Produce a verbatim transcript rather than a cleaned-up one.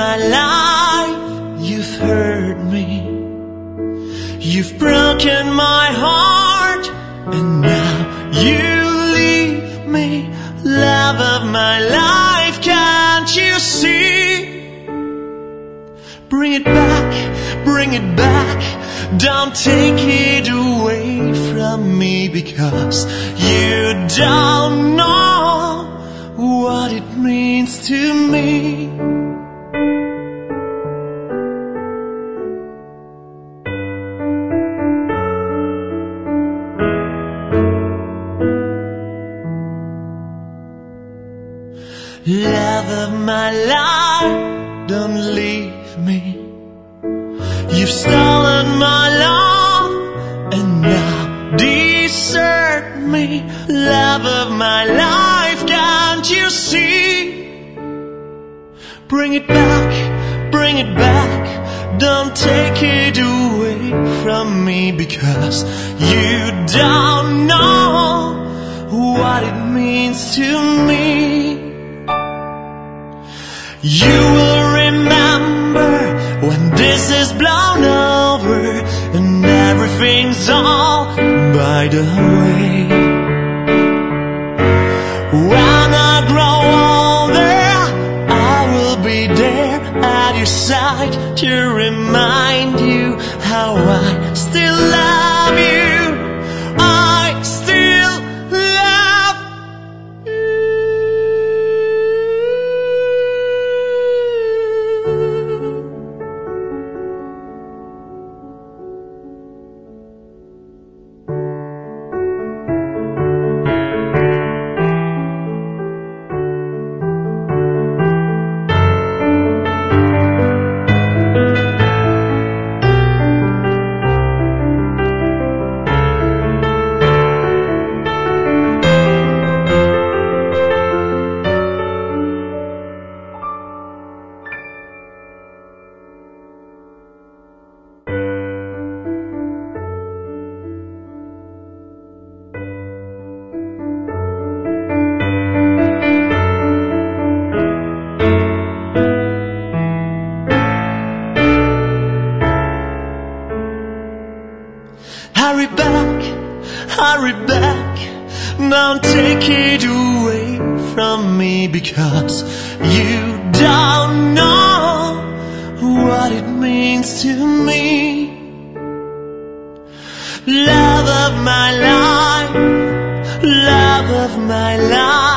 my life, you've hurt me. You've broken my heart, and now you leave me. Love of my life, can't you see? Bring it back, bring it back. Don't take it away from me, because you don't know what it means to me. Love of my life, don't leave me. You've stolen my love and now desert me. Love of my life, can't you see? Bring it back, bring it back. Don't take it away from me, because you don't know what it means to me. You will remember when this is blown over and everything's all by the way. When I grow older, I will be there at your side to remind you how I still love you. I still love you. Hurry back, hurry back. Don't take it away from me, because you don't know what it means to me. Love of my life, love of my life.